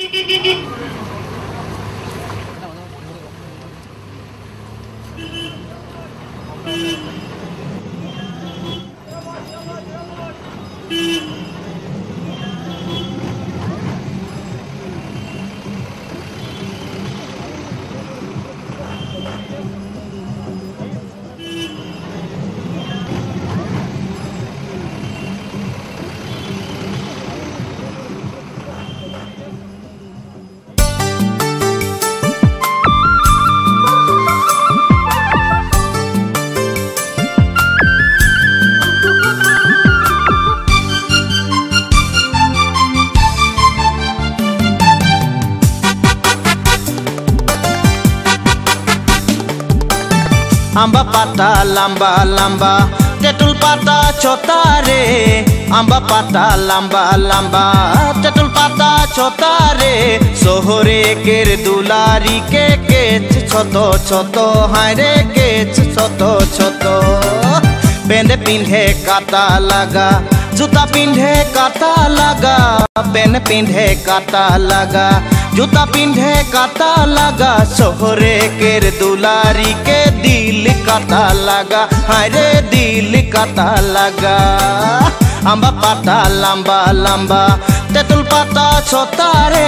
आंबा पाता लंबा लंबा तेतुल पाता छोटा रे आंबा पाता लंबा लंबा तेतुल पाता छोटा रे शहरे केर दुलारी के केच छोटो छोटो हाय रे केच छोटो छोटो पेंदे पिंधे काटा लगा जूता पिंधे काटा लगा पेन पिंधे काटा लगा जूता पिंधे काटा लगा शहरे केर दुलारी के दिल काटा लगा हाय रे दिल काटा लगा आंबा पाता लंबा लंबा तेतुल पाता छोटा रे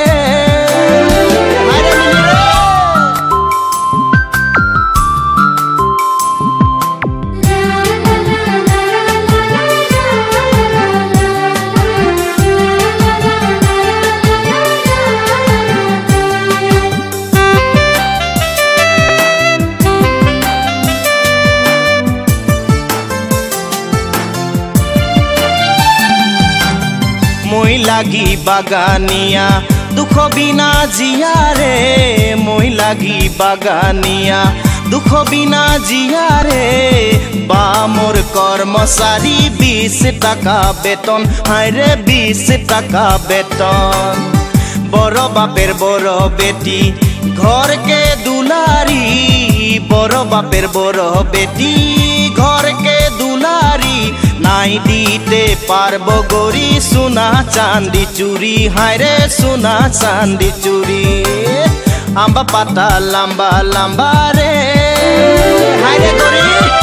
हाय रे মই লাগি বাগানিয়া দুঃখ বিনা জিয়া রে মই লাগি বাগানিয়া দুঃখ বিনা জিয়া রে বা মোর কর্মচারী 20 টাকা বেতন হায় রে 20 টাকা বেতন বড় বাপের বড় বেটি ঘরকে দুলারি বড় বাপের বড় বেটি ঘরকে দুলারি নাই দিতে পারবো গরি সোনা চাঁদি চুরি হায় রে সোনা চাঁদি চুরি आंबा पाता लंबा लंबा रे हाय रे गरी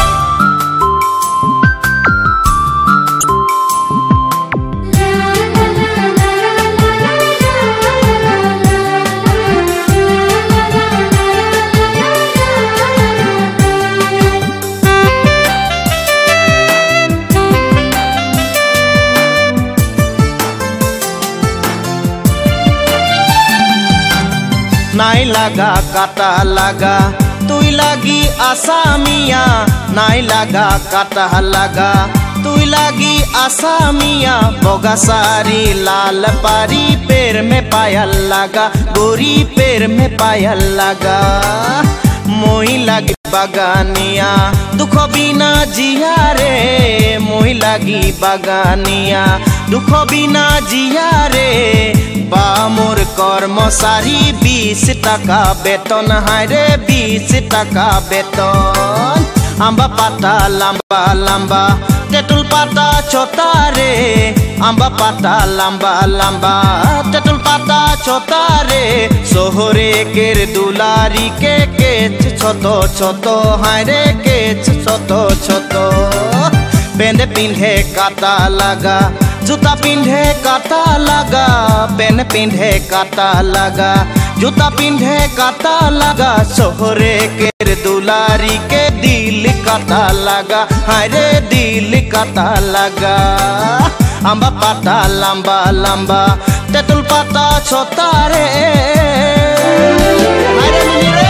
নাই লাগা কাটা লাগা তুই লাগি আসামিয়া নাই লাগা কাটা লাগা তুই লাগি আসামিয়া বগা সারি লাল পারি পের মে পায়াল লাগা গোরি পের মে পায়াল লাগা মই লাগি বাগানিয়া দুঃখ বিনা জিয়া রে মই লাগি বাগানিয়া দুঃখ বিনা জিয়া রে বা মোর কর্মচারী 20 টাকা বেতন হায় রে 20 টাকা বেতন आंबा पाता लंबा लंबा तेतुल पाता छोटा रे आंबा पाता लंबा लंबा तेतुल पाता छोटा रे शहरे केर दुलारी के केच छोटो छोटो हाय रे केच छोटो छोटो पेंदे पिंधे काटा लगा जूता पिंधे काटा लगा पेन पिंधे काटा लगा जूता पिंधे काटा लगा शहरे केर दुलारी के दिल काटा लगा हाय रे दिल काटा लगा आंबा पाता लंबा लंबा तेतुल पाता छोटा रे हाय रे